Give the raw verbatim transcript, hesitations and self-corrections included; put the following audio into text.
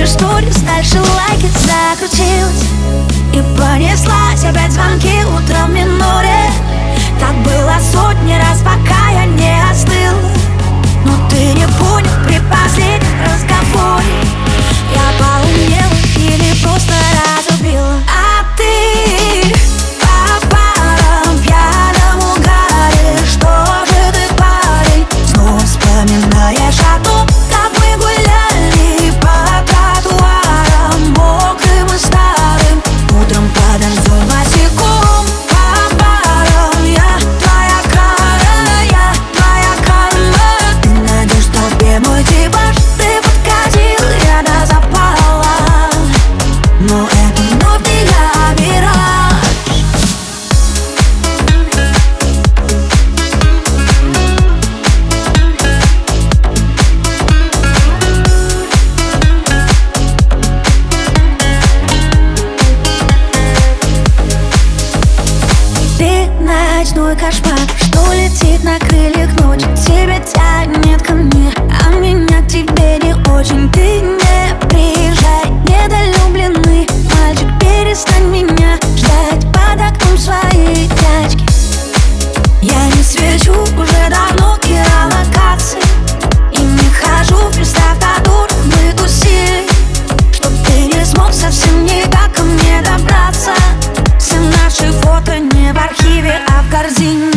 Дальше сторис, дальше лайки. Закрутилась и понеслась опять звонки утром в миноре. Так было сотни раз, пока я не остыл. Но ты не понял при последнем разговоре. Я поумнела или просто разубила. А ты по парам пьяном угаре. Что же ты, парень, снова вспоминаешь о том, как мы гуляли по тротуарам, мокрым и старым, утром под дождем босиком. По парам я твоя кара, я твоя карма. Ты найдешь в толпе мой типаж. Ты подкатил, я до запала, но это вновь не я, вираж. Ты ночной кошмар, что летит на крыльях ночи. Тебя тянет ко мне, а меня к тебе не очень. Ты не приезжай, недолюбленный мальчик, перестань меня ждать под окном своей тачки. Я не свечу уже давно геолокации и не хожу в места, в которых мы тусили, чтоб ты не смог совсем никак ко мне добраться. Все наши фото не в архиве, а в корзине.